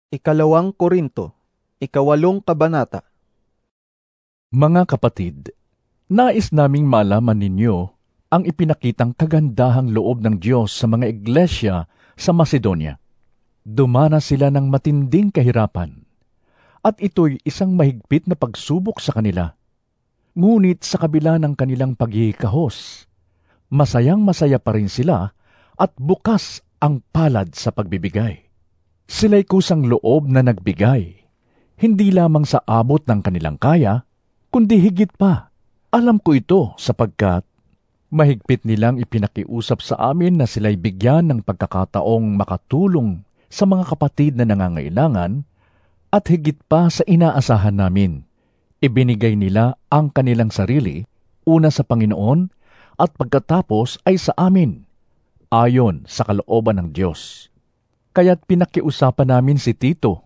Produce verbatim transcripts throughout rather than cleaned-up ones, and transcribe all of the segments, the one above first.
Ikalawang Korinto, ikawalong kabanata. Mga kapatid, nais naming malaman ninyo ang ipinakitang kagandahang loob ng Diyos sa mga iglesia sa Macedonia. Dumanas sila ng matinding kahirapan, at ito'y isang mahigpit na pagsubok sa kanila. Ngunit sa kabila ng kanilang paghihikahos, masayang-masaya pa rin sila at bukas ang palad sa pagbibigay. Sila'y kusang loob na nagbigay, hindi lamang sa abot ng kanilang kaya, kundi higit pa. Alam ko ito sapagkat mahigpit nilang ipinakiusap sa amin na sila'y bigyan ng pagkakataong makatulong sa mga kapatid na nangangailangan, at higit pa sa inaasahan namin. Ibinigay nila ang kanilang sarili, una sa Panginoon at pagkatapos ay sa amin, ayon sa kalooban ng Diyos. Kaya't pinakiusapan namin si Tito,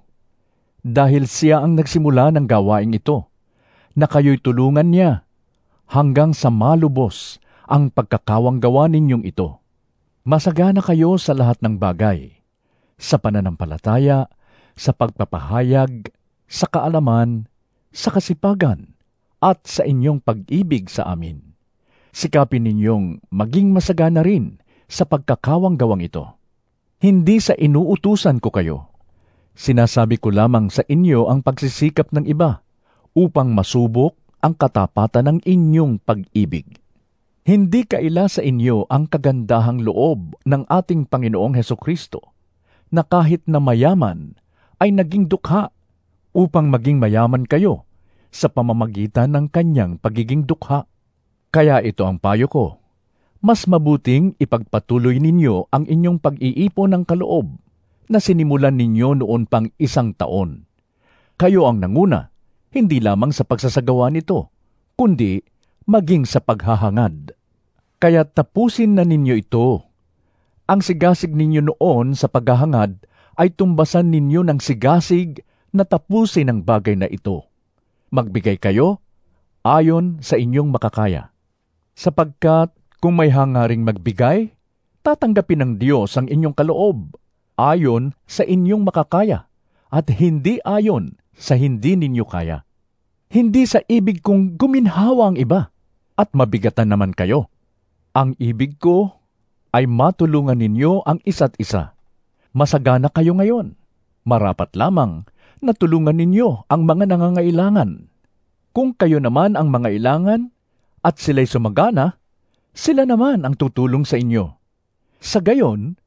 dahil siya ang nagsimula ng gawaing ito, na kayo'y tulungan niya hanggang sa malubos ang pagkakawanggawa ninyong ito. Masagana kayo sa lahat ng bagay, sa pananampalataya, sa pagpapahayag, sa kaalaman, sa kasipagan, at sa inyong pag-ibig sa amin. Sikapin ninyong maging masagana rin sa pagkakawanggawang ito. Hindi sa inuutusan ko kayo. Sinasabi ko lamang sa inyo ang pagsisikap ng iba upang masubok ang katapatan ng inyong pag-ibig. Hindi kaila sa inyo ang kagandahang loob ng ating Panginoong Hesukristo, na kahit na mayaman ay naging dukha upang maging mayaman kayo sa pamamagitan ng kanyang pagiging dukha. Kaya ito ang payo ko. Mas mabuting ipagpatuloy ninyo ang inyong pag-iipon ng kaloob na sinimulan ninyo noon pang isang taon. Kayo ang nanguna, hindi lamang sa pagsasagawa nito, kundi maging sa paghahangad. Kaya tapusin na ninyo ito. Ang sigasig ninyo noon sa paghahangad ay tumbasan ninyo ng sigasig na tapusin ang bagay na ito. Magbigay kayo ayon sa inyong makakaya. Sapagkat kung may hangaring magbigay, tatanggapin ng Diyos ang inyong kaloob ayon sa inyong makakaya at hindi ayon sa hindi ninyo kaya. Hindi sa ibig kong guminhawa ang iba at mabigatan naman kayo. Ang ibig ko ay matulungan ninyo ang isa't isa. Masagana kayo ngayon. Marapat lamang na tulungan ninyo ang mga nangangailangan. Kung kayo naman ang mga ilangan at sila'y sumagana, sila naman ang tutulong sa inyo. Sa gayon,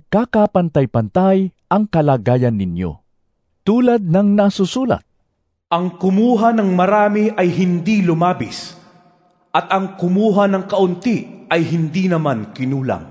magkakapantay-pantay ang kalagayan ninyo. Tulad ng nasusulat, ang kumuha ng marami ay hindi lumabis, at ang kumuha ng kaunti ay hindi naman kinulang.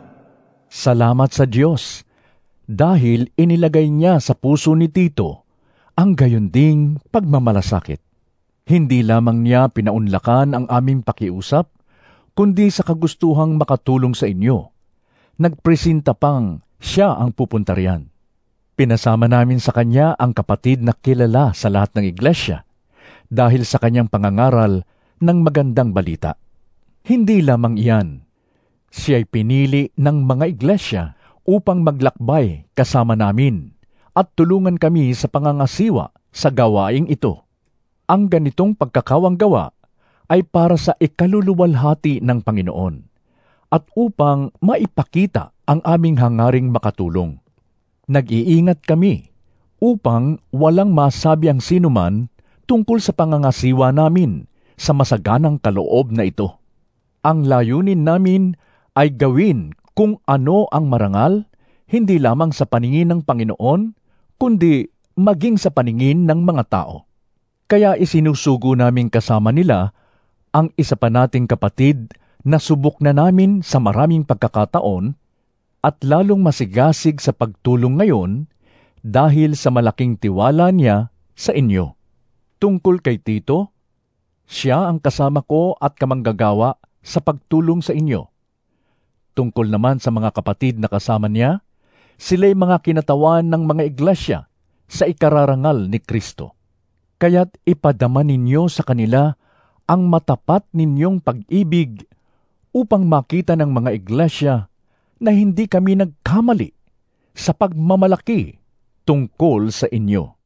Salamat sa Diyos, dahil inilagay niya sa puso ni Tito ang gayunding pagmamalasakit. Hindi lamang niya pinaunlakan ang aming pakiusap, kundi sa kagustuhang makatulong sa inyo. Nagpresenta pang siya ang pupunta riyan. Pinasama namin sa kanya ang kapatid na kilala sa lahat ng iglesia dahil sa kanyang pangangaral ng magandang balita. Hindi lamang iyan, siya'y pinili ng mga iglesia upang maglakbay kasama namin at tulungan kami sa pangangasiwa sa gawaing ito. Ang ganitong pagkakawanggawa ay para sa ikaluluwalhati ng Panginoon at upang maipakita ang aming hangaring makatulong. Nag-iingat kami upang walang masabi ang sinuman tungkol sa pangangasiwa namin sa masaganang kaloob na ito. Ang layunin namin ay gawin kung ano ang marangal, hindi lamang sa paningin ng Panginoon, kundi maging sa paningin ng mga tao. Kaya isinusugo namin kasama nila ang isa pa nating kapatid na subok na namin sa maraming pagkakataon at lalong masigasig sa pagtulong ngayon dahil sa malaking tiwala niya sa inyo. Tungkol kay Tito, siya ang kasama ko at kamanggagawa sa pagtulong sa inyo. Tungkol naman sa mga kapatid na kasama niya, sila'y mga kinatawan ng mga iglesia sa ikararangal ni Kristo. Kaya't ipadama ninyo sa kanila ang matapat ninyong pag-ibig upang makita ng mga iglesia na hindi kami nagkamali sa pagmamalaki tungkol sa inyo.